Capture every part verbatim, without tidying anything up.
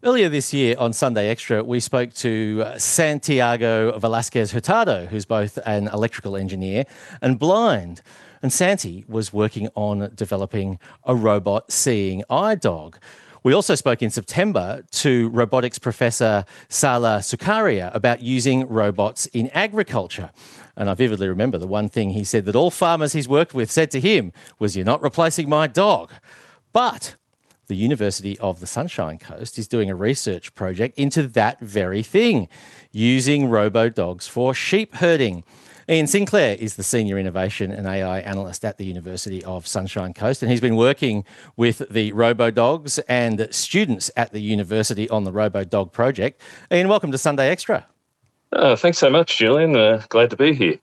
Earlier this year on Sunday Extra, we spoke to uh, Santiago Velasquez Hurtado, who's both an electrical engineer and blind. And Santi was working on developing a robot seeing eye dog. We also spoke in September to robotics professor Sala Sukaria about using robots in agriculture. And I vividly remember the one thing he said that all farmers he's worked with said to him was, "You're not replacing my dog." But the University of the Sunshine Coast is doing a research project into that very thing, using robo-dogs for sheep herding. Ian Sinclair is the Senior Innovation and A I Analyst at the University of Sunshine Coast, and he's been working with the robo-dogs and students at the university on the robo-dog project. Ian, welcome to Sunday Extra. Oh, thanks so much, Julian. Uh, glad to be here.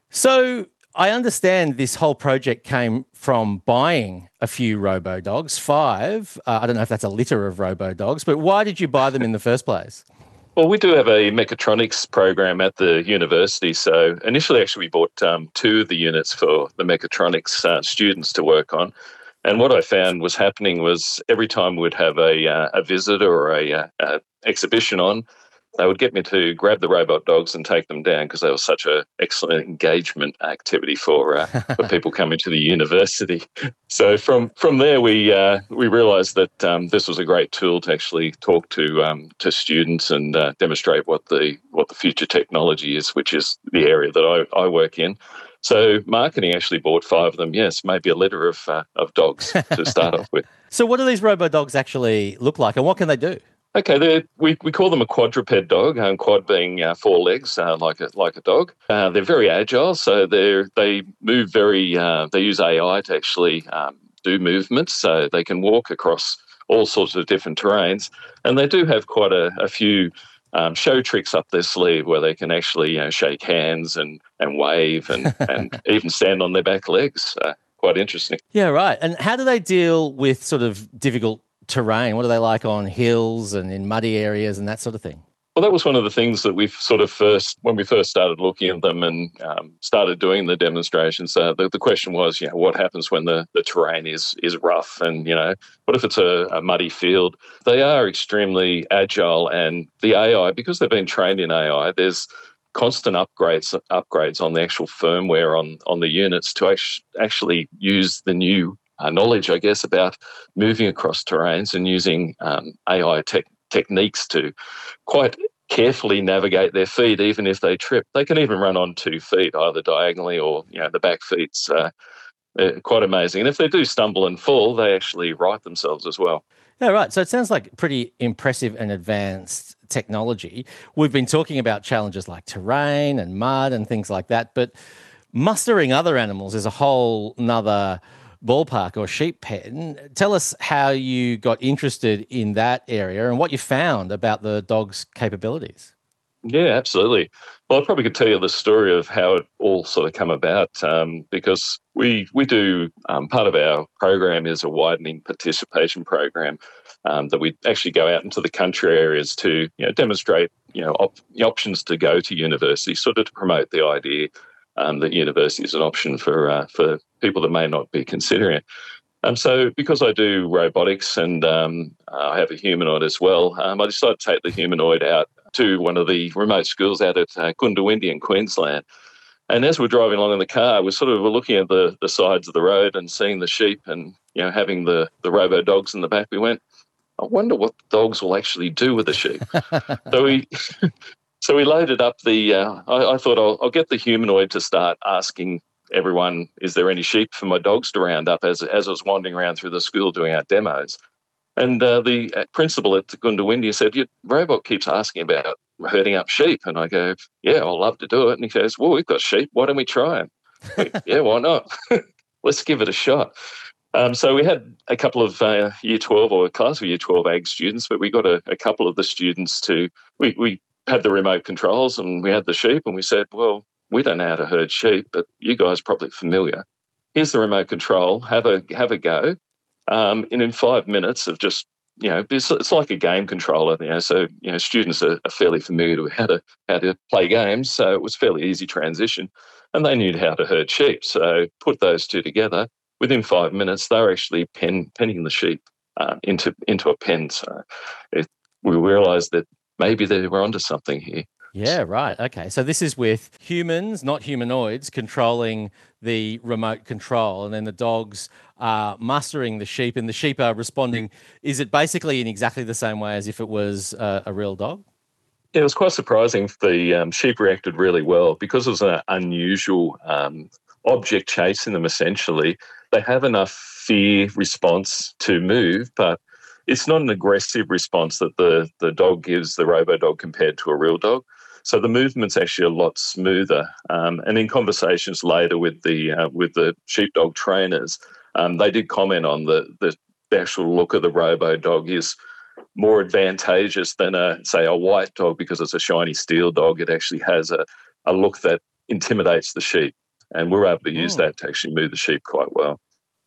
So I understand this whole project came from buying a few robo-dogs, five. Uh, I don't know if that's a litter of robo-dogs, but why did you buy them in the first place? Well, we do have a mechatronics program at the university. So initially, actually, we bought um, two of the units for the mechatronics uh, students to work on. And what I found was happening was every time we'd have a, uh, a visitor or a, uh, a exhibition on, they would get me to grab the robot dogs and take them down because they were such an excellent engagement activity for uh, for people coming to the university. So from from there, we uh, we realised that um, this was a great tool to actually talk to um, to students and uh, demonstrate what the what the future technology is, which is the area that I, I work in. So marketing actually bought five of them. Yes, maybe a litter of uh, of dogs to start off with. So what do these robo-dogs actually look like, and what can they do? Okay, we we call them a quadruped dog, um, quad being uh, four legs, uh, like a like a dog. Uh, they're very agile, so they they move very. Uh, they use A I to actually um, do movements, so they can walk across all sorts of different terrains, and they do have quite a, a few um, show tricks up their sleeve where they can actually you know, shake hands and and wave and and even stand on their back legs. Uh, quite interesting. Yeah, right. And how do they deal with sort of difficult terrain? What are they like on hills and in muddy areas and that sort of thing? Well, that was one of the things that we've sort of first, when we first started looking at them and um, started doing the demonstrations, uh, the, the question was, you know, what happens when the, the terrain is is rough and, you know, what if it's a, a muddy field? They are extremely agile, and the A I, because they've been trained in A I, there's constant upgrades upgrades on the actual firmware on, on the units to act- actually use the new Uh, knowledge, I guess, about moving across terrains and using um, A I tech techniques to quite carefully navigate their feet, even if they trip. They can even run on two feet, either diagonally or, you know, the back feet's uh, uh, quite amazing. And if they do stumble and fall, they actually right themselves as well. Yeah, right. So it sounds like pretty impressive and advanced technology. We've been talking about challenges like terrain and mud and things like that, but mustering other animals is a whole nother ballpark or sheep pen. Tell us how you got interested in that area and what you found about the dog's capabilities. Yeah, absolutely. Well, I probably could tell you the story of how it all sort of come about um, because we we do, um, part of our program is a widening participation program um, that we actually go out into the country areas to you know, demonstrate you know op- the options to go to university, sort of to promote the idea um, that university is an option for uh, for people that may not be considering it. Um, so because I do robotics and um, I have a humanoid as well, um, I decided to take the humanoid out to one of the remote schools out at uh, Goondiwindi in Queensland. And as we're driving along in the car, we're sort of looking at the, the sides of the road and seeing the sheep and, you know, having the, the robo dogs in the back. We went, I wonder what the dogs will actually do with the sheep. so we... So we loaded up the, uh, I, I thought I'll, I'll get the humanoid to start asking everyone, is there any sheep for my dogs to round up as, as I was wandering around through the school doing our demos. And uh, the principal at Goondiwindi said, your robot keeps asking about herding up sheep. And I go, yeah, I'll love to do it. And he goes, well, we've got sheep. Why don't we try them? Yeah, why not? Let's give it a shot. Um, so we had a couple of uh, year twelve or a class of year twelve ag students, but we got a, a couple of the students to, we, we had the remote controls and we had the sheep and we said, well, we don't know how to herd sheep, but you guys are probably familiar. Here's the remote control, have a have a go. Um, and in five minutes of just, you know, it's, it's like a game controller, you know, so, you know, students are, are fairly familiar with how to, how to play games. So it was a fairly easy transition and they knew how to herd sheep. So put those two together. Within five minutes, they were actually pen, penning the sheep uh, into into a pen. So it, we realised that maybe they were onto something here. Yeah, right. Okay. So this is with humans, not humanoids, controlling the remote control, and then the dogs are mustering the sheep, and the sheep are responding. Is it basically in exactly the same way as if it was uh, a real dog? Yeah, it was quite surprising. The um, sheep reacted really well because it was an unusual um, object chasing them, essentially. They have enough fear response to move, but it's not an aggressive response that the, the dog gives the robo-dog compared to a real dog. So the movement's actually a lot smoother. Um, and in conversations later with the uh, with the sheepdog trainers, um, they did comment on the, the the actual look of the robo-dog is more advantageous than a say a white dog because it's a shiny steel dog. It actually has a, a look that intimidates the sheep, and we're able to use Mm. that to actually move the sheep quite well.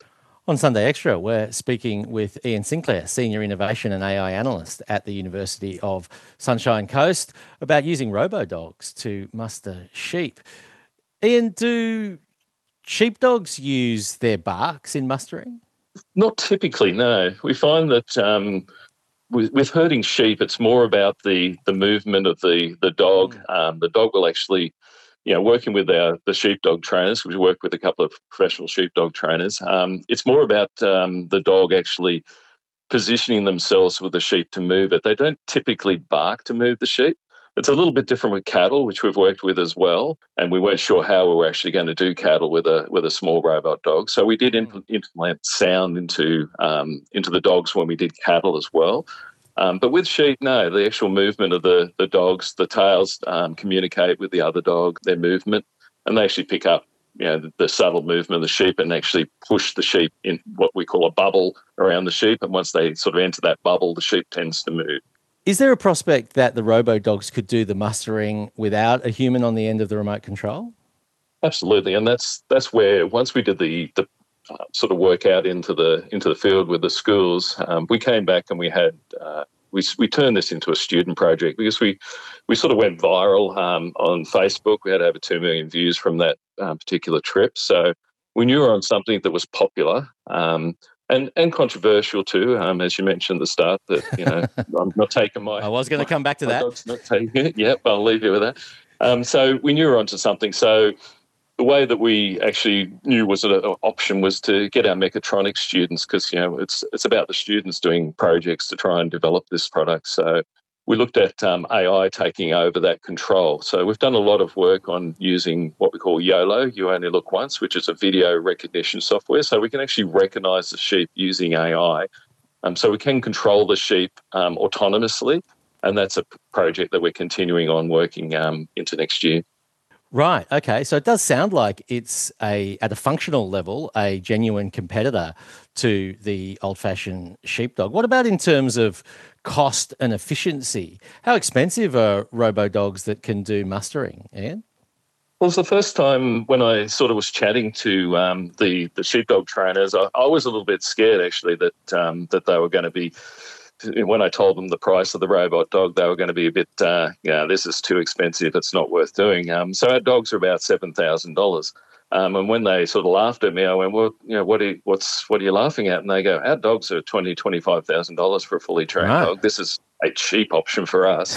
On Sunday Extra, we're speaking with Ian Sinclair, Senior Innovation and A I Analyst at the University of Sunshine Coast, about using robo-dogs to muster sheep. Ian, do sheepdogs use their barks in mustering? Not typically, no. We find that um, with, with herding sheep, it's more about the the movement of the the dog. Mm. Um, the dog will actually, you know, working with our the sheepdog trainers. We work with a couple of professional sheepdog trainers. Um, it's more about um, the dog actually positioning themselves with the sheep to move it. They don't typically bark to move the sheep. It's a little bit different with cattle, which we've worked with as well. And we weren't sure how we were actually going to do cattle with a with a small robot dog. So we did impl- implement sound into um, into the dogs when we did cattle as well. Um, but with sheep, no, the actual movement of the the dogs, the tails um, communicate with the other dog, their movement, and they actually pick up, you know, the, the subtle movement of the sheep and actually push the sheep in what we call a bubble around the sheep. And once they sort of enter that bubble, the sheep tends to move. Is there a prospect that the robo-dogs could do the mustering without a human on the end of the remote control? Absolutely, and that's that's where once we did the the uh, sort of work out into the into the field with the schools, um, we came back and we had uh, we we turned this into a student project because we we sort of went viral um, on Facebook. We had over two million views from that um, particular trip, so we knew we were on something that was popular. Um, and, and controversial too, um, as you mentioned at the start. That you know, I'm not taking my. I was going to my, come back to my that. dog's not taking it. Yep, I'll leave you with that. Um, so we knew we were onto something. So the way that we actually knew was an option was to get our mechatronics students, because you know it's it's about the students doing projects to try and develop this product. So we looked at um, A I taking over that control. So we've done a lot of work on using what we call YOLO, You Only Look Once, which is a video recognition software. So we can actually recognise the sheep using A I. Um, so we can control the sheep um, autonomously, and that's a project that we're continuing on working um, into next year. Right. Okay. So it does sound like it's a, at a functional level, a genuine competitor to the old-fashioned sheepdog. What about in terms of cost and efficiency? How expensive are robo-dogs that can do mustering, Ian? Well, it was the first time when I sort of was chatting to um, the the sheepdog trainers. I, I was a little bit scared actually that um, that they were going to be. When I told them the price of the robot dog, they were going to be a bit, uh, yeah, this is too expensive. It's not worth doing. Um, so our dogs are about seven thousand dollars. Um, and when they sort of laughed at me, I went, well, you know, what are you, what's what are you laughing at? And they go, our dogs are twenty thousand dollars, twenty-five thousand dollars for a fully trained Right. dog. This is a cheap option for us.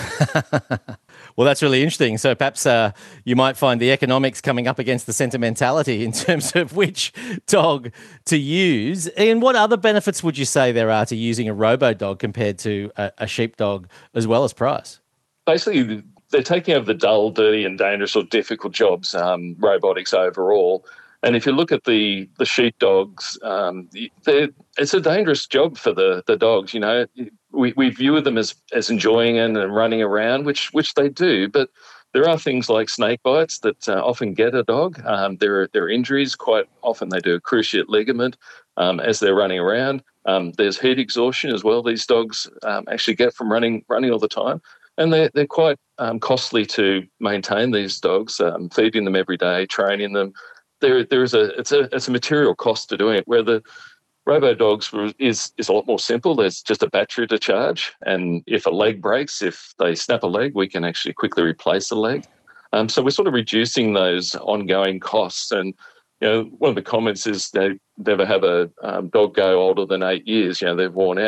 Well, that's really interesting. So perhaps uh, you might find the economics coming up against the sentimentality in terms of which dog to use. Ian, what other benefits would you say there are to using a robo-dog compared to a, a sheepdog, as well as price? Basically, they're taking over the dull, dirty and dangerous or difficult jobs, um, robotics overall. And if you look at the the sheepdogs, um, it's a dangerous job for the, the dogs. You know, we, we view them as, as enjoying it and running around, which which they do. But there are things like snake bites that uh, often get a dog. Um, there are there are injuries. Quite often they do a cruciate ligament um, as they're running around. Um, there's heat exhaustion as well. These dogs um, actually get from running running all the time. And they're, they're quite um, costly to maintain these dogs, um, feeding them every day, training them. There, there is a it's a it's a material cost to doing it. Where the robo dogs is is a lot more simple. There's just a battery to charge, and if a leg breaks, if they snap a leg, we can actually quickly replace the leg. Um, so we're sort of reducing those ongoing costs. And you know, one of the comments is they never have a um, dog go older than eight years. You know, they're worn out.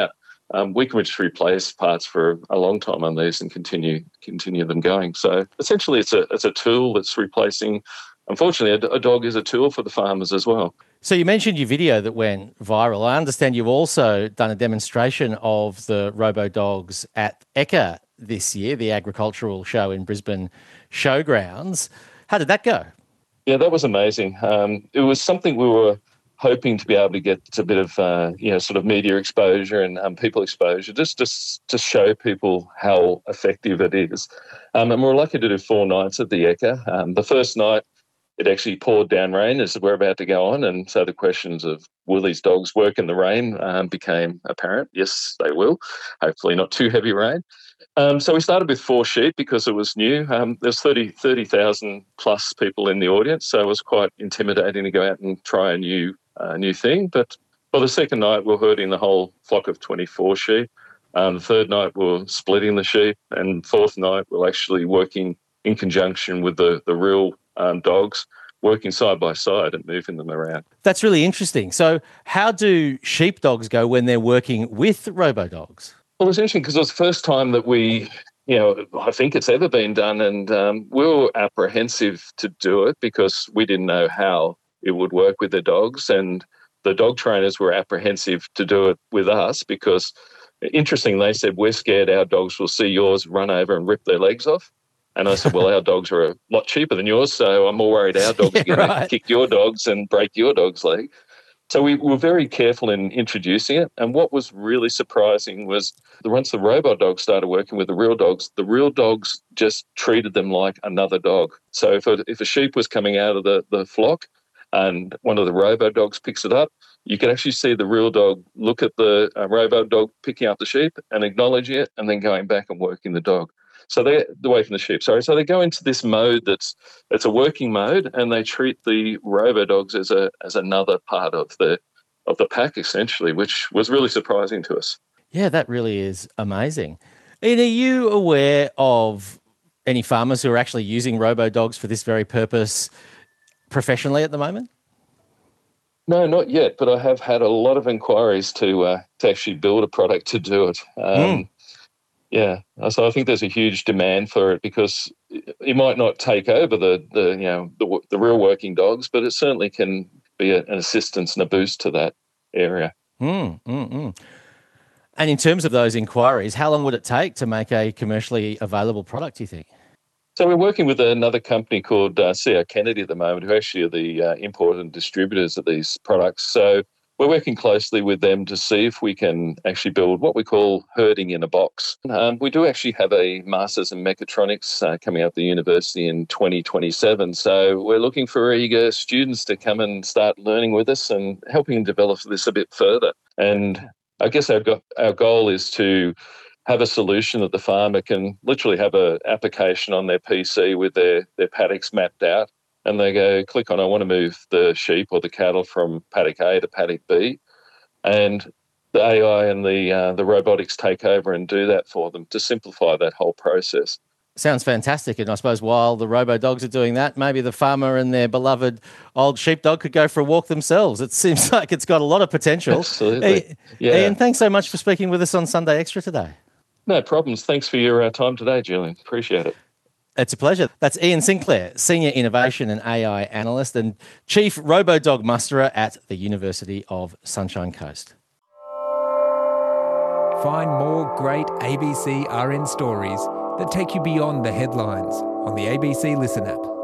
um, we can just replace parts for a long time on these and continue continue them going. So essentially, it's a it's a tool that's replacing. Unfortunately, a, a dog is a tool for the farmers as well. So you mentioned your video that went viral. I understand you've also done a demonstration of the RoboDogs at E C A this year, the agricultural show in Brisbane Showgrounds. How did that go? Yeah, that was amazing. Um, it was something we were hoping to be able to get a bit of, uh, you know, sort of media exposure and um, people exposure, just to, to show people how effective it is. Um, and we were lucky to do four nights at the E C A. Um, the first night, it actually poured down rain as we're about to go on. And so the questions of will these dogs work in the rain um, became apparent. Yes, they will. Hopefully not too heavy rain. Um, so we started with four sheep because it was new. Um, there's thirty thousand plus people in the audience, so it was quite intimidating to go out and try a new uh, new thing. But for the second night, we we're herding the whole flock of twenty-four sheep. Um, the third night, we we're splitting the sheep. And fourth night, we we're actually working in conjunction with the, the real um, dogs, working side by side and moving them around. That's really interesting. So how do sheepdogs go when they're working with RoboDogs? Well, it's interesting because it was the first time that we, you know, I think it's ever been done, and um, we were apprehensive to do it because we didn't know how it would work with the dogs, and the dog trainers were apprehensive to do it with us because, interestingly, they said, we're scared our dogs will see yours run over and rip their legs off. And I said, well, our dogs are a lot cheaper than yours, so I'm more worried our dogs yeah, are going right. to kick your dogs and break your dog's leg. So we were very careful in introducing it. And what was really surprising was that once the RoboDogs started working with the real dogs, the real dogs just treated them like another dog. So if a, if a sheep was coming out of the, the flock and one of the RoboDogs picks it up, you can actually see the real dog look at the uh, RoboDog picking up the sheep and acknowledging it and then going back and working the dog. So they're away from the sheep, sorry. So they go into this mode that's it's a working mode, and they treat the RoboDogs as a as another part of the of the pack, essentially, which was really surprising to us. Yeah, that really is amazing. Ian, are you aware of any farmers who are actually using RoboDogs for this very purpose professionally at the moment? No, not yet, but I have had a lot of inquiries to uh, to actually build a product to do it. Um, mm. Yeah, so I think there's a huge demand for it because it might not take over the, the you know the, the real working dogs, but it certainly can be a, an assistance and a boost to that area. Mm, mm, mm. And in terms of those inquiries, how long would it take to make a commercially available product, do you think? So we're working with another company called uh, C R Kennedy at the moment, who actually are the uh, importers and distributors of these products. So we're working closely with them to see if we can actually build what we call herding in a box. Um, we do actually have a Masters in Mechatronics uh, coming out of the university in twenty twenty-seven. So we're looking for eager students to come and start learning with us and helping develop this a bit further. And I guess our, go- our goal is to have a solution that the farmer can literally have an application on their P C with their, their paddocks mapped out. And they go, click on, I want to move the sheep or the cattle from paddock A to paddock B. And the A I and the uh, the robotics take over and do that for them to simplify that whole process. Sounds fantastic. And I suppose while the RoboDogs are doing that, maybe the farmer and their beloved old sheepdog could go for a walk themselves. It seems like it's got a lot of potential. Absolutely. Yeah. Ian, thanks so much for speaking with us on Sunday Extra today. No problems. Thanks for your uh, time today, Julian. Appreciate it. It's a pleasure. That's Ian Sinclair, Senior Innovation and A I Analyst and Chief RoboDog Musterer at the University of Sunshine Coast. Find more great A B C R N stories that take you beyond the headlines on the A B C Listen app.